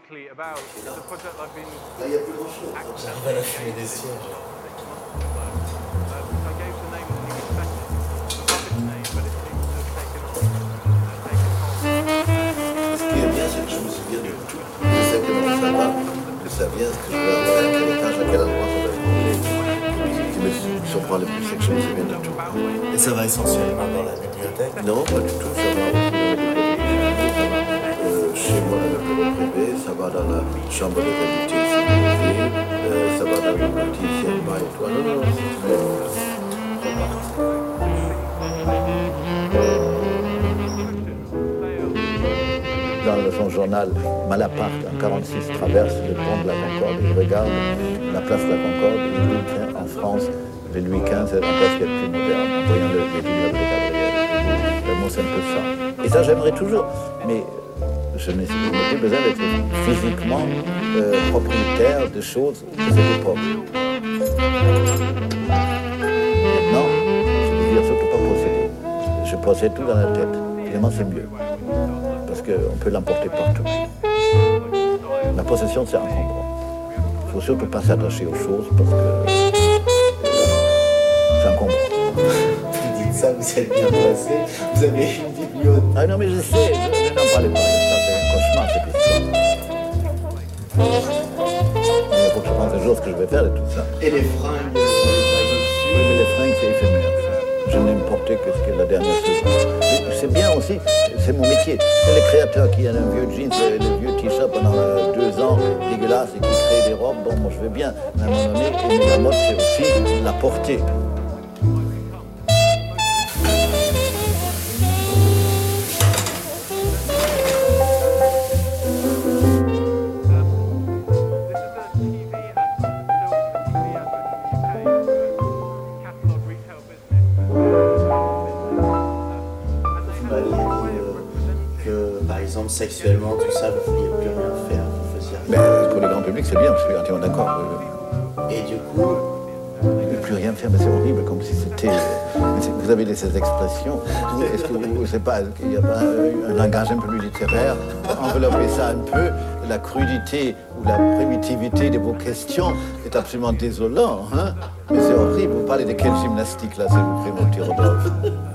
Là, il n'y a plus grand-chose. J'arrive à la fumée des sièges. Ce qui est bien, c'est que je me souviens de tout. Je sais comment ça va, que ça vient, ce que je veux avoir, à quel étage, à quel endroit ça va être. Ce qui me surprend le plus, c'est que je me souviens de tout. Et ça va essentiellement dans la bibliothèque. Non, pas du tout. Ça va aussi dans la bibliothèque. Chez moi, dans le bureau privé, ça va dans la chambre de qualité, ça va dans le politiciennement et tout. Non, non, dans son journal, Malaparte, en 1946, traverse le pont de la Concorde, il regarde la place de la Concorde, et il dit qu'en France, le Louis XV est la place qui est le plus moderne, en voyant les vignobles de Gabriel. Le mot, c'est un peu ça. Et ça, j'aimerais toujours, mais je n'ai plus besoin d'être physiquement propriétaire de choses de cette époque. Maintenant, je veux dire, surtout pas posséder. Je possède tout dans la tête. Évidemment, c'est mieux. Parce qu'on peut l'emporter partout. La possession, c'est encombrant. Il ne faut surtout pas s'attacher aux choses parce que c'est encombrant. Vous dites ça, vous êtes bien placé, vous avez une bibliothèque. Ah non, mais je sais, je n'en parle pas de ça, c'est un cauchemar cette histoire. Il faut que je pense un jour ce que je vais faire de tout ça. Et les fringues, Oui, mais les fringues, c'est éphémère. Ça. Je n'aime porter que ce qui est la dernière chose. C'est bien aussi, c'est mon métier. C'est les créateurs qui ont un vieux jeans, le vieux t-shirt pendant 2 ans, dégueulasse, et qui créent des robes. Bon, moi je veux bien, mais à un moment donné, aimer la mode, c'est aussi la porter. Sexuellement, tout ça, vous ne pouviez plus rien faire, vous faisiez rien. Mais pour le grand public, c'est bien, je suis entièrement d'accord. Et du coup... Ne plus rien faire, mais c'est horrible, comme si c'était... Vous avez ces expressions, est-ce que vous ne savez pas, il n'y a pas un langage un peu plus littéraire pour envelopper ça un peu? La crudité ou la primitivité de vos questions est absolument désolant, hein? Mais c'est horrible, vous parlez de quelle gymnastique là, s'il vous plaît, mon petit Rodolphe?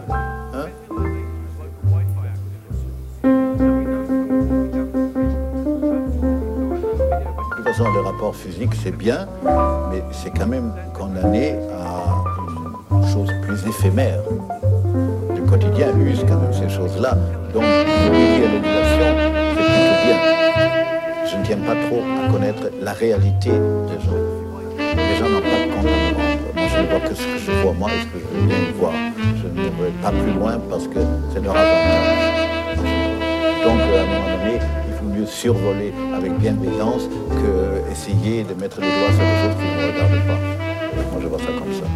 Le rapport physique, c'est bien, mais c'est quand même condamné à une chose plus éphémère. Le quotidien use quand même ces choses-là. Donc, l'idée à l'émulation, c'est plutôt bien. Je ne tiens pas trop à connaître la réalité des gens. Les gens n'ont pas de compte à me rendre. Moi, je ne vois que ce que je vois moi et ce que je veux bien voir. Je ne vais pas plus loin parce que c'est leur avantage. Donc, à un moment donné, mieux survoler avec bienveillance que essayer de mettre les doigts sur des choses qui ne me regardent pas. Moi, je vois ça comme ça.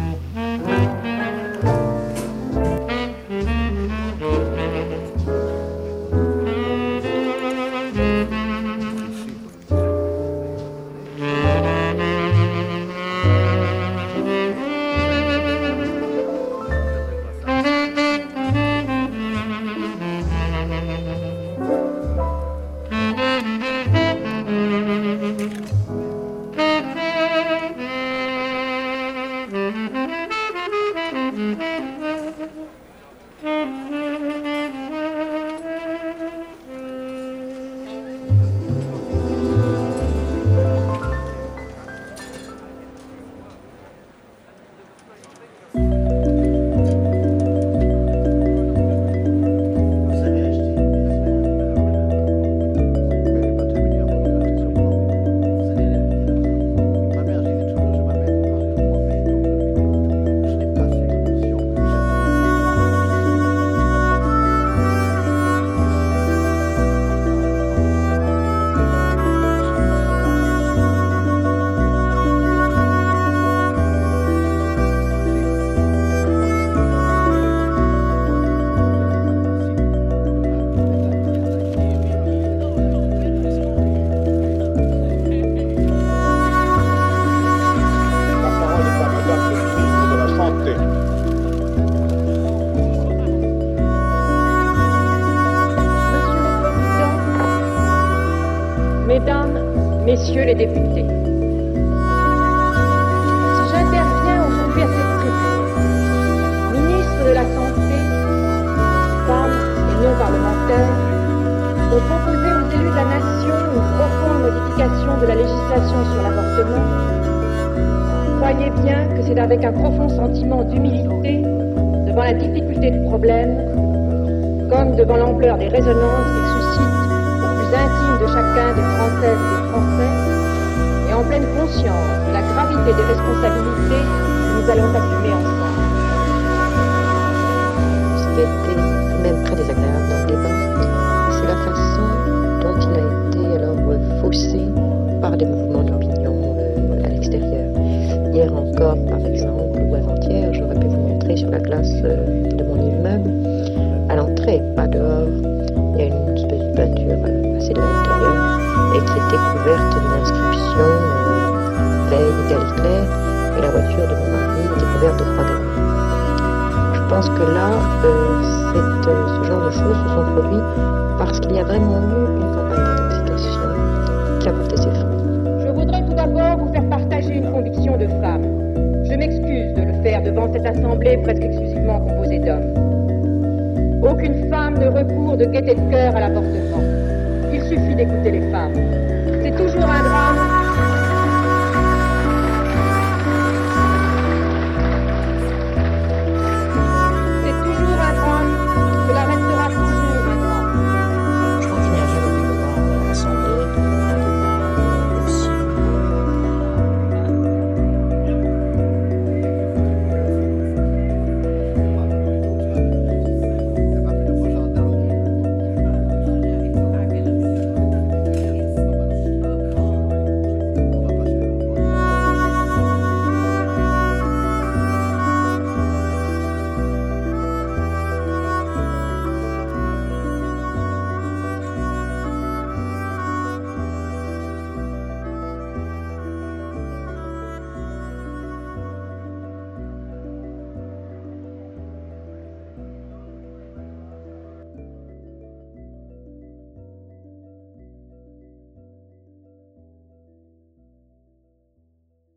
messieurs les députés. Si j'interviens aujourd'hui à cette tribune, ministre de la Santé, femmes et non-parlementaires, pour proposer aux élus de la nation une profonde modification de la législation sur l'avortement, croyez bien que c'est avec un profond sentiment d'humilité devant la difficulté du problème, comme devant l'ampleur des résonances qu'il suscite au plus intime de chacun des Françaises et des Français, et en pleine conscience de la gravité des responsabilités que nous allons assumer ensemble. Ce qui a été même très désagréable dans le débat, c'est la façon dont il a été alors faussé par des mouvements d'opinion à l'extérieur. Hier encore, par exemple, ou avant-hier, j'aurais pu vous montrer sur la glace de mon immeuble, à l'entrée, pas dehors, il y a une espèce de peinture assez de l'intérieur et qui était couverte d'une inscription veille égalitaire, et la voiture de mon mari était couverte de croix gammées. Je pense que là, ce genre de choses se sont produites parce qu'il y a vraiment eu une campagne d'intoxication qui a porté ses fruits. Je voudrais tout d'abord vous faire partager une conviction de femme. Je m'excuse de le faire devant cette assemblée presque exclusivement composée d'hommes. Aucune femme ne recourt de gaieté de cœur à l'avortement. Il suffit d'écouter les femmes. C'est toujours un drame